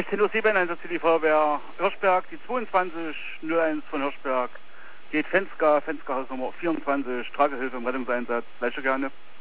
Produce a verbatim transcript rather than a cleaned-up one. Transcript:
sechzehn Uhr sieben, Einsatz für die Feuerwehr Hirschberg, die zweiundzwanzig null eins von Hirschberg. Geht Fensker, Fensker Hausnummer vierundzwanzig, Tragehilfe im Rettungseinsatz, gleiche gerne.